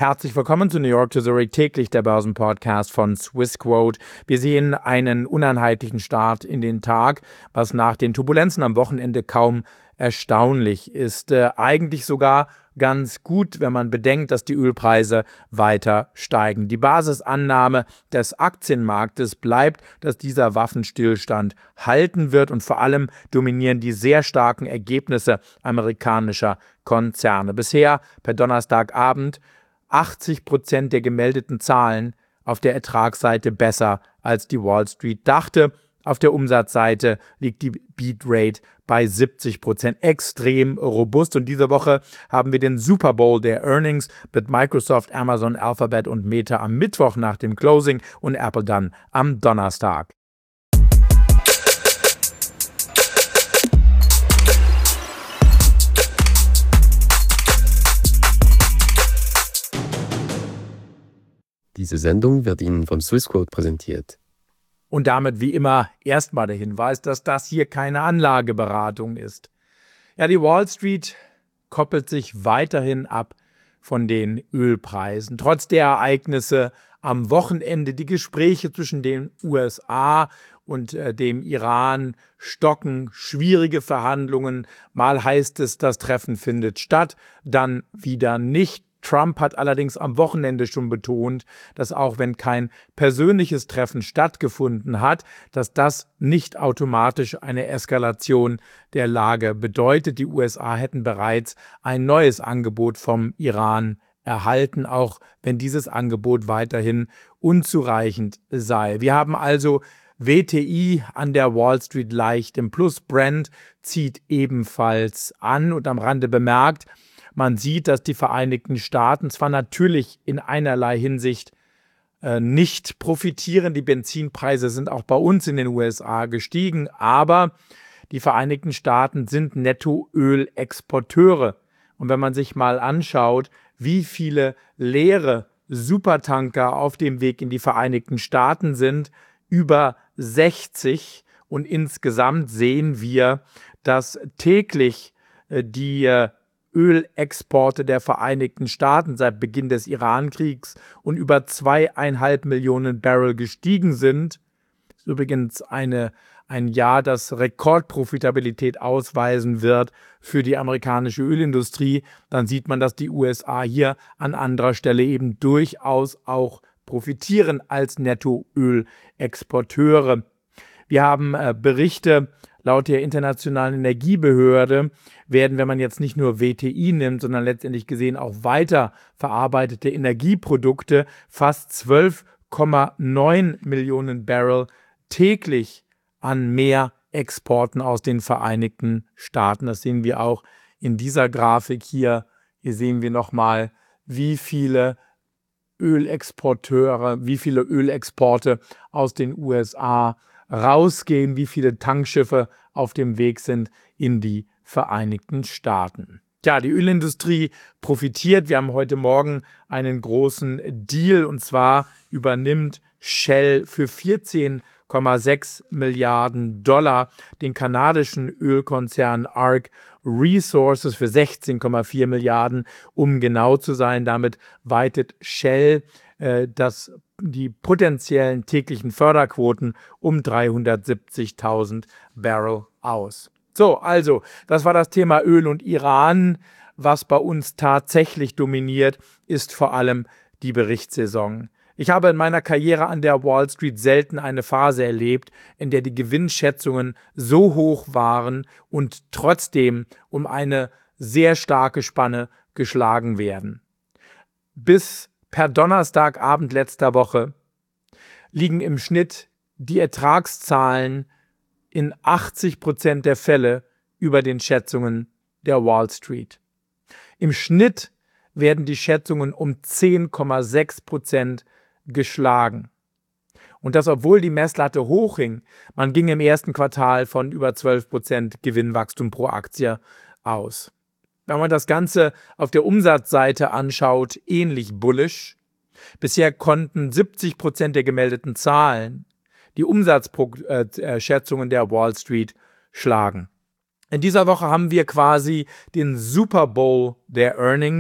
Herzlich willkommen zu New York to Zurich, täglich der Börsenpodcast von Swissquote. Wir sehen einen uneinheitlichen Start in den Tag, was nach den Turbulenzen am Wochenende kaum erstaunlich ist. Eigentlich sogar ganz gut, wenn man bedenkt, dass die Ölpreise weiter steigen. Die Basisannahme des Aktienmarktes bleibt, dass dieser Waffenstillstand halten wird und vor allem dominieren die sehr starken Ergebnisse amerikanischer Konzerne. Bisher per Donnerstagabend 80% der gemeldeten Zahlen auf der Ertragsseite besser, als die Wall Street dachte. Auf der Umsatzseite liegt die Beatrate bei 70%, extrem robust. Und diese Woche haben wir den Super Bowl der Earnings mit Microsoft, Amazon, Alphabet und Meta am Mittwoch nach dem Closing und Apple dann am Donnerstag. Diese Sendung wird Ihnen von Swissquote präsentiert. Und damit wie immer erstmal der Hinweis, dass das hier keine Anlageberatung ist. Ja, die Wall Street koppelt sich weiterhin ab von den Ölpreisen. Trotz der Ereignisse am Wochenende, die Gespräche zwischen den USA und dem Iran stocken, schwierige Verhandlungen. Mal heißt es, das Treffen findet statt, dann wieder nicht. Trump hat allerdings am Wochenende schon betont, dass auch wenn kein persönliches Treffen stattgefunden hat, dass das nicht automatisch eine Eskalation der Lage bedeutet. Die USA hätten bereits ein neues Angebot vom Iran erhalten, auch wenn dieses Angebot weiterhin unzureichend sei. Wir haben also WTI an der Wall Street leicht im Plus. Brent zieht ebenfalls an und am Rande bemerkt, man sieht, dass die Vereinigten Staaten zwar natürlich in einerlei Hinsicht nicht profitieren, die Benzinpreise sind auch bei uns in den USA gestiegen, aber die Vereinigten Staaten sind Nettoölexporteure. Und wenn man sich mal anschaut, wie viele leere Supertanker auf dem Weg in die Vereinigten Staaten sind, über 60, und insgesamt sehen wir, dass täglich die Ölexporte der Vereinigten Staaten seit Beginn des Irankriegs und über 2,5 Millionen Barrel gestiegen sind. Das ist übrigens ein Jahr, das Rekordprofitabilität ausweisen wird für die amerikanische Ölindustrie. Dann sieht man, dass die USA hier an anderer Stelle eben durchaus auch profitieren als Nettoölexporteure. Wir haben Berichte. Laut der Internationalen Energiebehörde werden, wenn man jetzt nicht nur WTI nimmt, sondern letztendlich gesehen auch weiter verarbeitete Energieprodukte, fast 12,9 Millionen Barrel täglich an mehr Exporten aus den Vereinigten Staaten. Das sehen wir auch in dieser Grafik hier. Hier sehen wir nochmal, wie viele Ölexporteure, wie viele Ölexporte aus den USA rausgehen, wie viele Tankschiffe auf dem Weg sind in die Vereinigten Staaten. Ja, die Ölindustrie profitiert. Wir haben heute Morgen einen großen Deal, und zwar übernimmt Shell für 14,6 Milliarden Dollar den kanadischen Ölkonzern ARC Resources für 16,4 Milliarden, um genau zu sein. Damit weitet Shell die potenziellen täglichen Förderquoten um 370.000 Barrel aus. So, also, das war das Thema Öl und Iran. Was bei uns tatsächlich dominiert, ist vor allem die Berichtssaison. Ich habe in meiner Karriere an der Wall Street selten eine Phase erlebt, in der die Gewinnschätzungen so hoch waren und trotzdem um eine sehr starke Spanne geschlagen werden. Bis per Donnerstagabend letzter Woche liegen im Schnitt die Ertragszahlen in 80% der Fälle über den Schätzungen der Wall Street. Im Schnitt werden die Schätzungen um 10,6% geschlagen. Und das, obwohl die Messlatte hoch hing. Man ging im ersten Quartal von über 12% Gewinnwachstum pro Aktie aus. Wenn man das Ganze auf der Umsatzseite anschaut, ähnlich bullish. Bisher konnten 70% der gemeldeten Zahlen die Umsatzschätzungen der Wall Street schlagen. In dieser Woche haben wir quasi den Super Bowl der Earnings.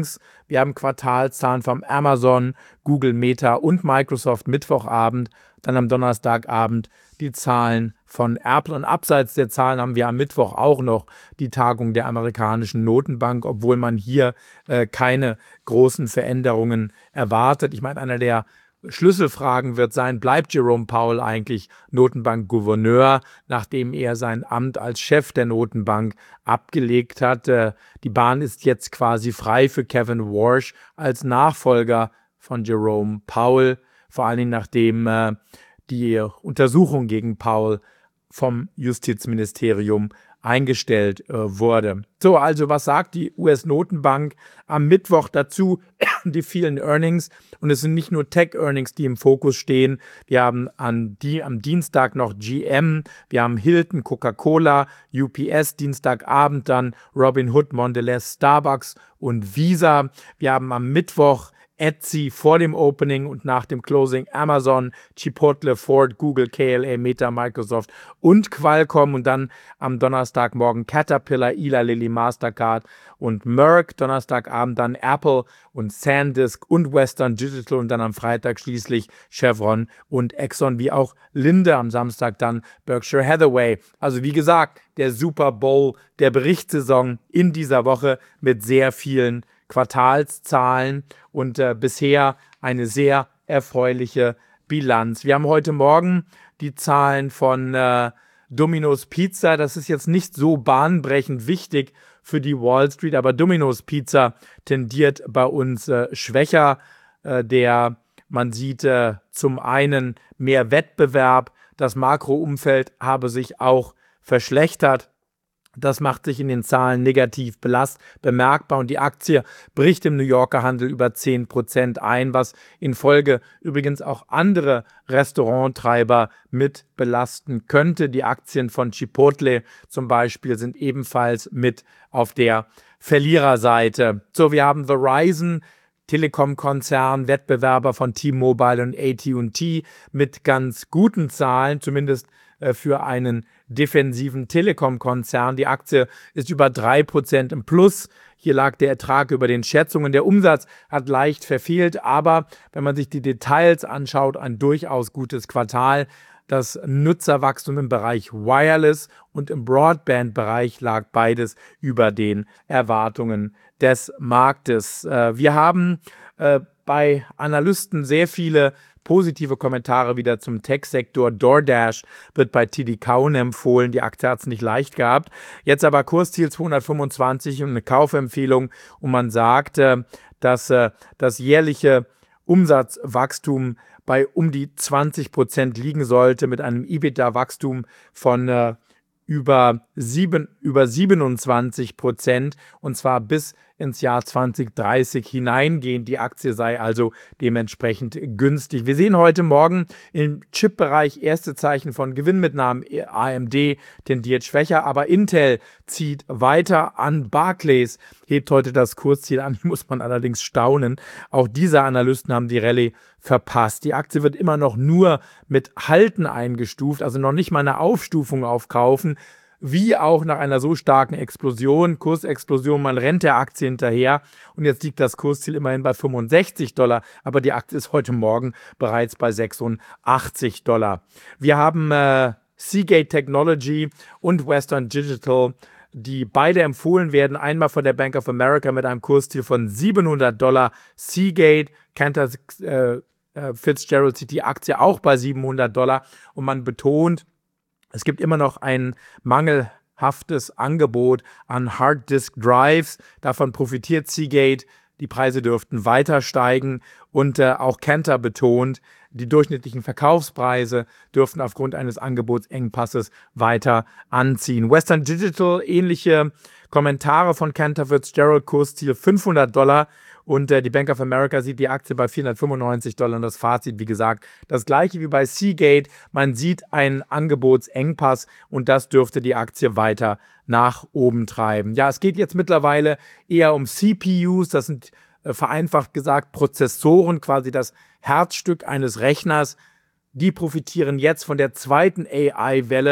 Wir haben Quartalszahlen von Amazon, Google, Meta und Microsoft Mittwochabend. Dann am Donnerstagabend die Zahlen von Apple. Und abseits der Zahlen haben wir am Mittwoch auch noch die Tagung der amerikanischen Notenbank, obwohl man hier keine großen Veränderungen erwartet. Ich meine, einer der Schlüsselfragen wird sein, bleibt Jerome Powell eigentlich Notenbankgouverneur, nachdem er sein Amt als Chef der Notenbank abgelegt hat. Die Bahn ist jetzt quasi frei für Kevin Warsh als Nachfolger von Jerome Powell, vor allen Dingen nachdem die Untersuchung gegen Powell vom Justizministerium eingestellt wurde. So, also was sagt die US-Notenbank am Mittwoch dazu? Die vielen Earnings, und es sind nicht nur Tech-Earnings, die im Fokus stehen. Wir haben am Dienstag noch GM, wir haben Hilton, Coca-Cola, UPS, Dienstagabend dann Robinhood, Mondelez, Starbucks und Visa. Wir haben am Mittwoch Etsy vor dem Opening und nach dem Closing Amazon, Chipotle, Ford, Google, KLA, Meta, Microsoft und Qualcomm, und dann am Donnerstagmorgen Caterpillar, Eli Lilly, Mastercard und Merck, Donnerstagabend dann Apple und SanDisk und Western Digital und dann am Freitag schließlich Chevron und Exxon, wie auch Linde, am Samstag dann Berkshire Hathaway. Also wie gesagt, der Super Bowl der Berichtssaison in dieser Woche mit sehr vielen Quartalszahlen und bisher eine sehr erfreuliche Bilanz. Wir haben heute Morgen die Zahlen von Domino's Pizza. Das ist jetzt nicht so bahnbrechend wichtig für die Wall Street, aber Domino's Pizza tendiert bei uns schwächer. Man sieht zum einen mehr Wettbewerb. Das Makroumfeld habe sich auch verschlechtert. Das macht sich in den Zahlen negativ bemerkbar und die Aktie bricht im New Yorker Handel über 10% ein, was in Folge übrigens auch andere Restauranttreiber mit belasten könnte. Die Aktien von Chipotle zum Beispiel sind ebenfalls mit auf der Verliererseite. So, wir haben Verizon, Telekom-Konzern, Wettbewerber von T-Mobile und AT&T mit ganz guten Zahlen, zumindest für einen defensiven Telekom-Konzern. Die Aktie ist über 3% im Plus. Hier lag der Ertrag über den Schätzungen. Der Umsatz hat leicht verfehlt, aber wenn man sich die Details anschaut, ein durchaus gutes Quartal. Das Nutzerwachstum im Bereich Wireless und im Broadband-Bereich lag beides über den Erwartungen des Marktes. Wir haben bei Analysten sehr viele positive Kommentare wieder zum Tech-Sektor. DoorDash wird bei TD Cowen empfohlen. Die Aktie hat es nicht leicht gehabt. Jetzt aber Kursziel 225 und eine Kaufempfehlung. Und man sagt, dass das jährliche Umsatzwachstum bei um die 20% liegen sollte, mit einem EBITDA-Wachstum von über 27%, und zwar bis ins Jahr 2030 hineingehen. Die Aktie sei also dementsprechend günstig. Wir sehen heute Morgen im Chip-Bereich erste Zeichen von Gewinnmitnahmen. AMD tendiert schwächer, aber Intel zieht weiter an. Barclays hebt heute das Kursziel an, muss man allerdings staunen. Auch diese Analysten haben die Rallye verpasst. Die Aktie wird immer noch nur mit Halten eingestuft, also noch nicht mal eine Aufstufung aufkaufen, wie auch nach einer so starken Explosion, Kursexplosion, man rennt der Aktie hinterher und jetzt liegt das Kursziel immerhin bei $65, aber die Aktie ist heute Morgen bereits bei $86. Wir haben Seagate Technology und Western Digital, die beide empfohlen werden, einmal von der Bank of America mit einem Kursziel von $700. Seagate, Cantor Fitzgerald sieht die Aktie auch bei $700 und man betont, es gibt immer noch ein mangelhaftes Angebot an Hard Disk Drives. Davon profitiert Seagate. Die Preise dürften weiter steigen. Und auch Cantor betont, die durchschnittlichen Verkaufspreise dürften aufgrund eines Angebotsengpasses weiter anziehen. Western Digital, ähnliche Kommentare von Cantor Fitzgerald, Kursziel $500. Und die Bank of America sieht die Aktie bei $495 und das Fazit, wie gesagt, das gleiche wie bei Seagate. Man sieht einen Angebotsengpass und das dürfte die Aktie weiter nach oben treiben. Ja, es geht jetzt mittlerweile eher um CPUs, das sind vereinfacht gesagt Prozessoren, quasi das Herzstück eines Rechners. Die profitieren jetzt von der zweiten AI-Welle.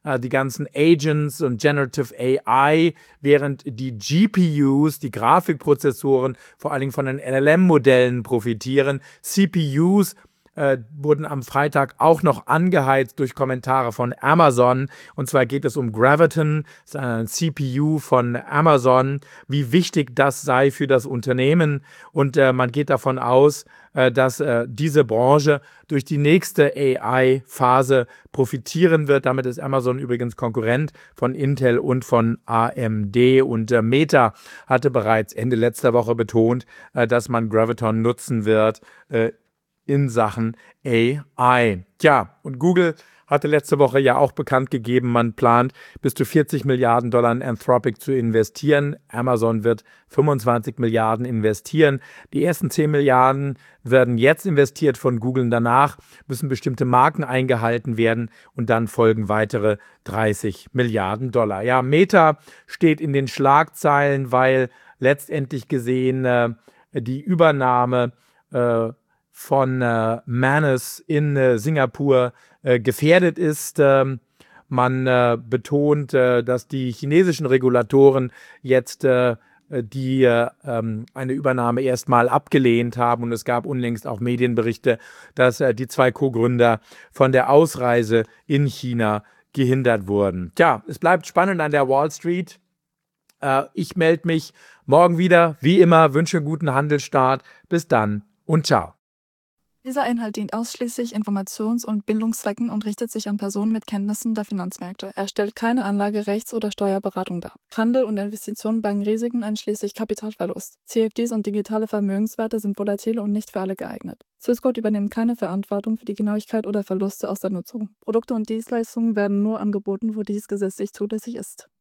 die ganzen Agents und Generative AI, während die GPUs, die Grafikprozessoren, vor allen Dingen von den LLM-Modellen profitieren. CPUs wurden am Freitag auch noch angeheizt durch Kommentare von Amazon. Und zwar geht es um Graviton, das ist ein CPU von Amazon, wie wichtig das sei für das Unternehmen. Und man geht davon aus, dass diese Branche durch die nächste AI-Phase profitieren wird. Damit ist Amazon übrigens Konkurrent von Intel und von AMD. Und Meta hatte bereits Ende letzter Woche betont, dass man Graviton nutzen wird in Sachen AI. Tja, und Google hatte letzte Woche ja auch bekannt gegeben, man plant bis zu 40 Milliarden Dollar in Anthropic zu investieren. Amazon wird 25 Milliarden investieren. Die ersten 10 Milliarden werden jetzt investiert von Google. Danach müssen bestimmte Marken eingehalten werden und dann folgen weitere 30 Milliarden Dollar. Ja, Meta steht in den Schlagzeilen, weil letztendlich gesehen die Übernahme von Manus in Singapur gefährdet ist. Man betont, dass die chinesischen Regulatoren jetzt eine Übernahme erstmal abgelehnt haben. Und es gab unlängst auch Medienberichte, dass die zwei Co-Gründer von der Ausreise in China gehindert wurden. Tja, es bleibt spannend an der Wall Street. Ich melde mich morgen wieder. Wie immer, wünsche einen guten Handelsstart. Bis dann und ciao. Dieser Inhalt dient ausschließlich Informations- und Bildungszwecken und richtet sich an Personen mit Kenntnissen der Finanzmärkte. Er stellt keine Anlage-, Rechts- oder Steuerberatung dar. Handel und Investitionen bergen Risiken einschließlich Kapitalverlust. CFDs und digitale Vermögenswerte sind volatil und nicht für alle geeignet. Swissquote übernimmt keine Verantwortung für die Genauigkeit oder Verluste aus der Nutzung. Produkte und Dienstleistungen werden nur angeboten, wo dies gesetzlich zulässig ist.